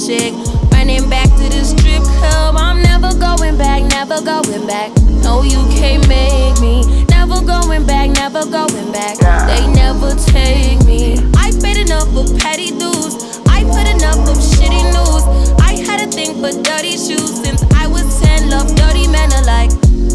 chick. Running back to the strip club. I'm never going back, never going back. No, you can't make me. Never going back, never going back. They never take me. I paid enough for petty dues. I put enough of shitty news. I had a thing for dirty shoes since I was 10. Love dirty men alike.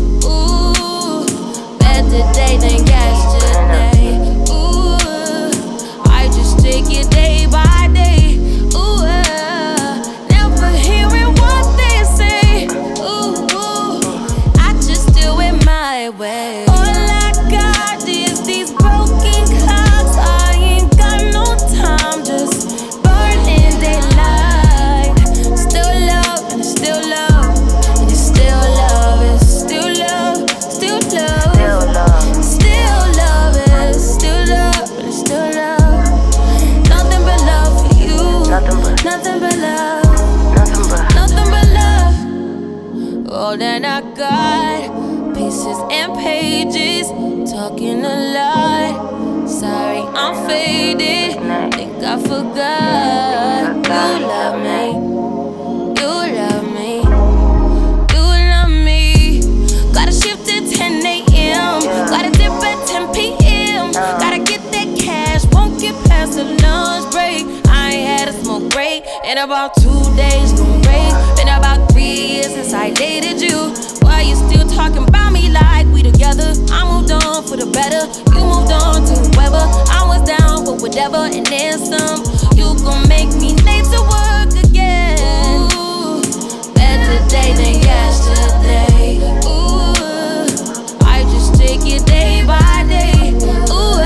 Ooh, better day than yesterday. Ooh, I just take it day by day. Ooh, never hearing what they say. Ooh, I just do it my way. All I got is these broken clouds. I ain't got no time, just burning daylight. Still love and it's still love, and it's still love, it's still love, still love, still love, it's still love, and it's still love. Nothing but love for you, nothing but love, nothing but love. All that I got, pieces and pages, talking a lot. Sorry, I'm faded. Think I forgot. You love me. You love me. You love me. Gotta shift at 10 a.m. Gotta dip at 10 p.m. Gotta get that cash. Won't get past the lunch break. I ain't had a smoke break in about 2 days. No break. Been about 3 years since I dated you. Why you still talking about me like we together? I moved on for the better. You moved on to whoever. I was down for whatever and then some. You gon' make me late to work again. Ooh, better day than yesterday. Ooh, I just take it day by day. Ooh,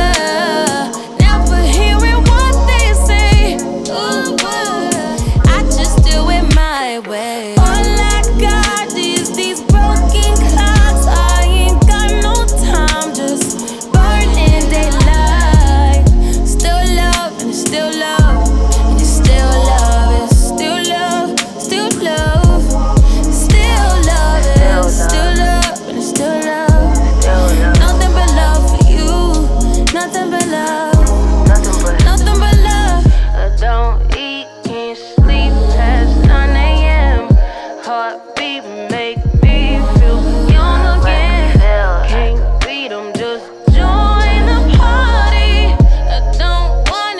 never hearing what they say. Ooh, I just do it my way. All I got is these broken clouds. I ain't got no time, just burning daylight. Still love and it's still love, and it's still love, it's still love, still love, still love, it's still love, and it's still love. Nothing but love for you, nothing but love, nothing but love. I don't eat, can't sleep past 9 a.m. Heartbeat make me feel young again. Can't beat 'em, just join the party. I don't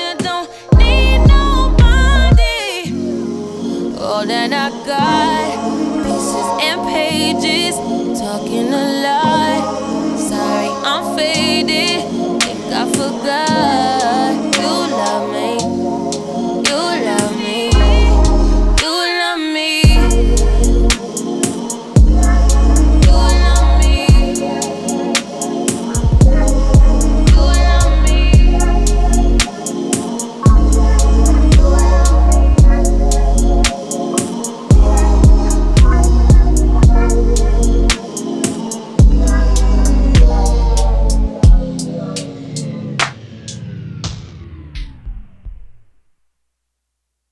need nobody. All that I got, pieces and pages, talking a